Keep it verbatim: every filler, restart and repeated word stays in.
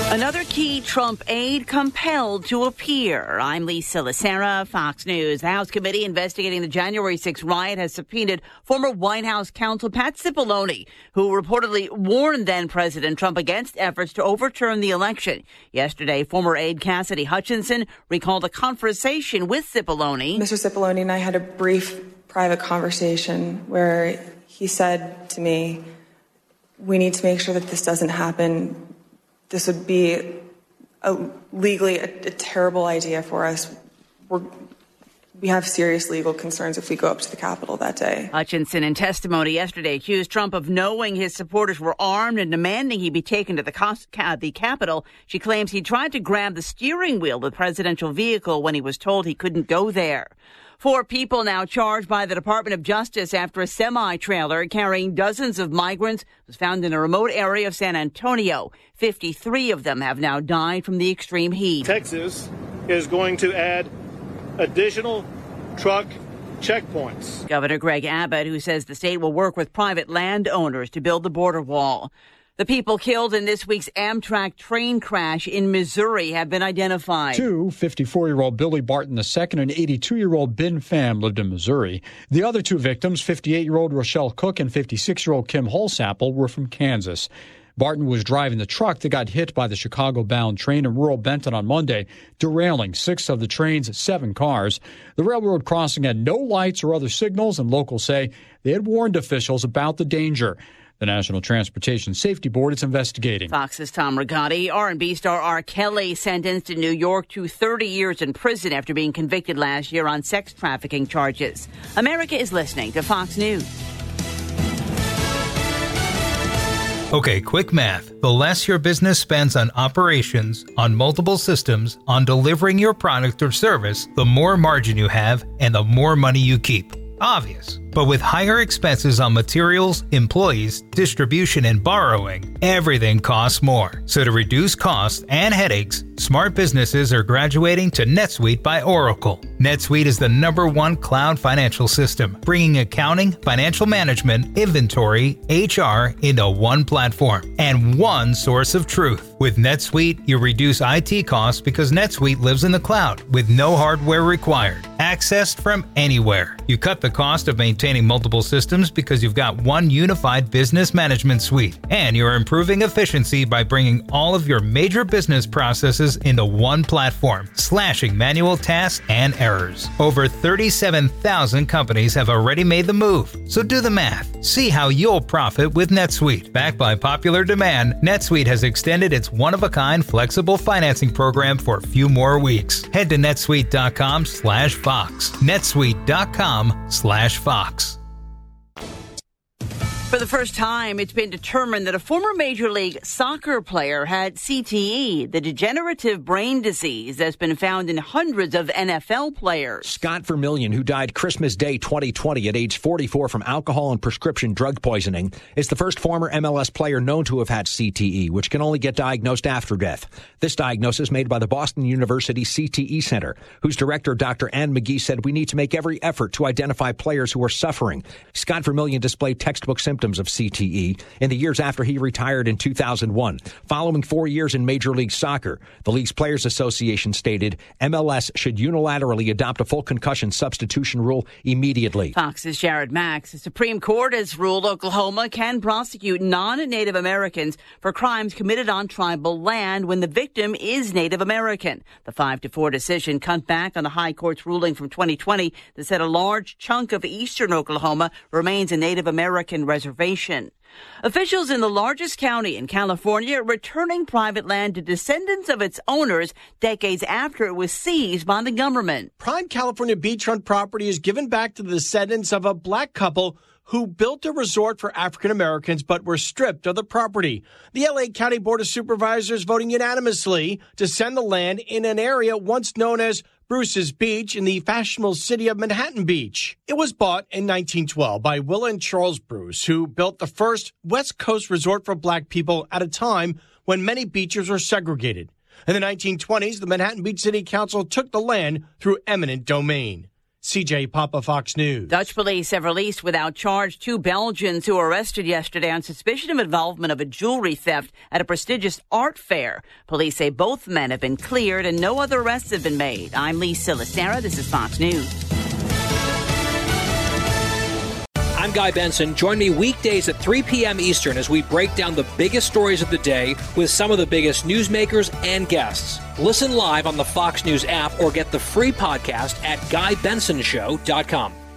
Another key Trump aide compelled to appear. I'm Lisa Lacera, Fox News. The House committee investigating the January sixth riot has subpoenaed former White House counsel Pat Cipollone, who reportedly warned then-President Trump against efforts to overturn the election. Yesterday, former aide Cassidy Hutchinson recalled a conversation with Cipollone. Mister Cipollone and I had a brief private conversation where he said to me, we need to make sure that this doesn't happen. This would be a, legally a, a terrible idea for us. We're, we have serious legal concerns if we go up to the Capitol that day. Hutchinson, in testimony yesterday, accused Trump of knowing his supporters were armed and demanding he be taken to the, ca- the Capitol. She claims he tried to grab the steering wheel of the presidential vehicle when he was told he couldn't go there. Four people now charged by the Department of Justice after a semi-trailer carrying dozens of migrants was found in a remote area of San Antonio. fifty-three of them have now died from the extreme heat. Texas is going to add additional truck checkpoints. Governor Greg Abbott, who says the state will work with private landowners to build the border wall. The people killed in this week's Amtrak train crash in Missouri have been identified. Two, fifty-four-year-old Billy Barton the second and eighty-two-year-old Ben Pham lived in Missouri. The other two victims, fifty-eight-year-old Rochelle Cook and fifty-six-year-old Kim Holsapple, were from Kansas. Barton was driving the truck that got hit by the Chicago-bound train in rural Benton on Monday, derailing six of the train's seven cars. The railroad crossing had no lights or other signals, and locals say they had warned officials about the danger. The National Transportation Safety Board is investigating. Fox's Tom Rigotti. R and B star R. Kelly sentenced in New York to thirty years in prison after being convicted last year on sex trafficking charges. America is listening to Fox News. Okay, quick math. The less your business spends on operations, on multiple systems, on delivering your product or service, the more margin you have and the more money you keep. Obvious. But with higher expenses on materials, employees, distribution, and borrowing, everything costs more. So to reduce costs and headaches, smart businesses are graduating to NetSuite by Oracle. NetSuite is the number one cloud financial system, bringing accounting, financial management, inventory, H R into one platform and one source of truth. With NetSuite, you reduce I T costs because NetSuite lives in the cloud with no hardware required. Accessed from anywhere. You cut the cost of maintaining multiple systems because you've got one unified business management suite. And you're improving efficiency by bringing all of your major business processes into one platform, slashing manual tasks and errors. Over thirty-seven thousand companies have already made the move. So do the math. See how you'll profit with NetSuite. Backed by popular demand, NetSuite has extended its one-of-a-kind flexible financing program for a few more weeks. Head to netsuite.com slash Fox. netsuite.com slash Fox. For the first time, it's been determined that a former Major League Soccer player had C T E, the degenerative brain disease that's been found in hundreds of N F L players. Scott Vermillion, who died Christmas Day twenty twenty at age forty-four from alcohol and prescription drug poisoning, is the first former M L S player known to have had C T E, which can only get diagnosed after death. This diagnosis made by the Boston University C T E Center, whose director, Doctor Ann McGee, said we need to make every effort to identify players who are suffering. Scott Vermillion displayed textbook symptoms of C T E in the years after he retired in two thousand one. Following four years in Major League Soccer, the league's Players Association stated M L S should unilaterally adopt a full concussion substitution rule immediately. Fox's Jared Max. The Supreme Court has ruled Oklahoma can prosecute non-Native Americans for crimes committed on tribal land when the victim is Native American. The five to four decision cut back on the High Court's ruling from twenty twenty that said a large chunk of eastern Oklahoma remains a Native American reservation. Officials in the largest county in California returning private land to descendants of its owners decades after it was seized by the government. Prime California beachfront property is given back to the descendants of a black couple who built a resort for African Americans but were stripped of the property. The L A County Board of Supervisors voting unanimously to send the land in an area once known as Bruce's Beach in the fashionable city of Manhattan Beach. It was bought in nineteen twelve by Will and Charles Bruce, who built the first West Coast resort for black people at a time when many beaches were segregated. In the nineteen twenties, the Manhattan Beach City Council took the land through eminent domain. C J Papa, Fox News. Dutch police have released without charge two Belgians who were arrested yesterday on suspicion of involvement of a jewelry theft at a prestigious art fair. Police say both men have been cleared and no other arrests have been made. I'm Lee Silasera. This is Fox News. I'm Guy Benson. Join me weekdays at three p.m. Eastern as we break down the biggest stories of the day with some of the biggest newsmakers and guests. Listen live on the Fox News app or get the free podcast at guy benson show dot com.